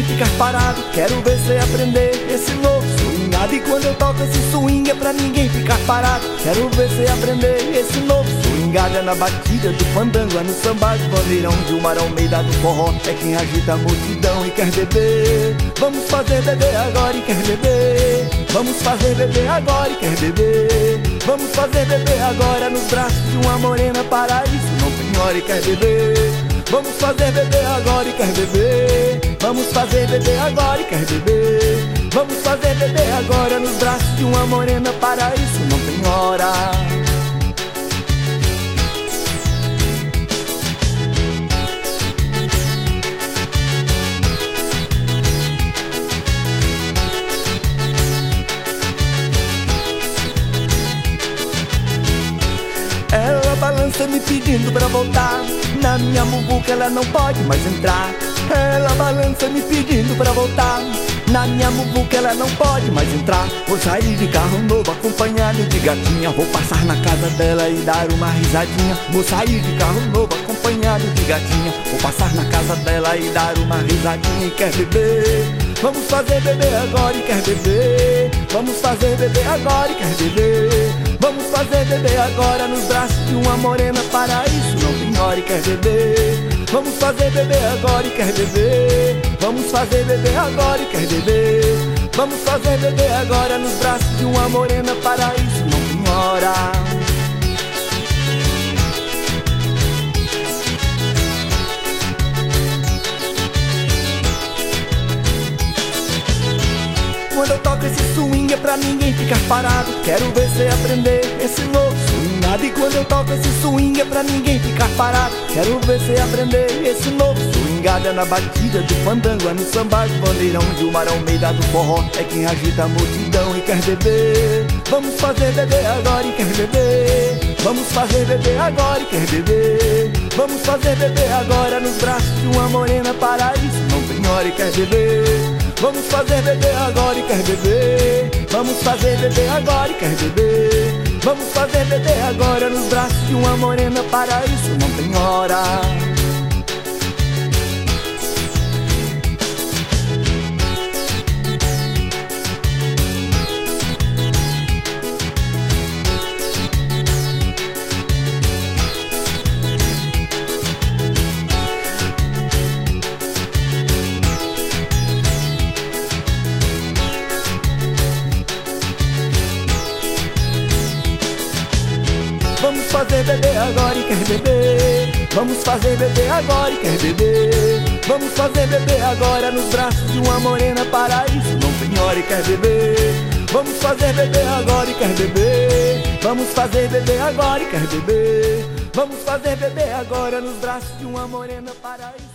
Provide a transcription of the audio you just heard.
ficar parado. Quero ver cê aprender esse novo swingado. E quando eu toco esse swing é pra ninguém ficar parado. Quero ver cê aprender esse novo swingado. É na batida do fandango, é no samba de bandeirão, de Omar Almeida do forró. É quem agita a multidão e quer beber. Vamos fazer beber agora e quer beber. Vamos fazer beber agora e quer beber. Vamos fazer beber agora nos braços de uma morena. Paraíso não tem hora e quer beber. Vamos fazer beber agora e quer beber. Vamos fazer beber agora e quer beber. Vamos fazer beber agora nos braços de uma morena. Paraíso não tem hora. Ela balança me pedindo pra voltar. Na minha muvuca ela não pode mais entrar. Ela balança me pedindo pra voltar. Na minha muvuca ela não pode mais entrar. Vou sair de carro novo acompanhado de gatinha. Vou passar na casa dela e dar uma risadinha. Vou sair de carro novo acompanhado de gatinha. Vou passar na casa dela e dar uma risadinha. E quer beber? Vamos fazer beber agora e quer beber. Vamos fazer beber agora e quer beber. Vamos fazer beber agora nos braços de uma morena. Paraíso não tem hora e quer beber. Vamos fazer beber agora e quer beber. Vamos fazer beber agora e quer beber. Vamos fazer beber agora nos braços de uma morena. Paraíso não tem hora. Quando eu toco esse swing é pra ninguém ficar parado. Quero ver cê aprender esse novo swingado. E quando eu toco esse swing é pra ninguém ficar parado. Quero ver cê aprender esse novo swingado. É na batida do fandango, é no samba de bandeirão, de Omar Almeida do forró. É quem agita a multidão e quer beber. Vamos fazer beber agora e quer beber. Vamos fazer beber agora e quer beber. Vamos fazer beber agora nos braços de uma morena. Paraíso não tem hora e quer beber. Vamos fazer beber agora e quer beber. Vamos fazer beber agora e quer beber. Vamos fazer beber agora nos braços de uma morena. Paraíso não tem hora. Vamos fazer beber agora e quer beber. Vamos fazer beber agora e quer beber. Vamos fazer beber agora nos braços de uma morena. Paraíso não tem hora e quer beber. Vamos fazer beber agora e quer beber. Vamos fazer beber agora e quer beber. Vamos fazer beber agora nos braços de uma morena. Paraíso.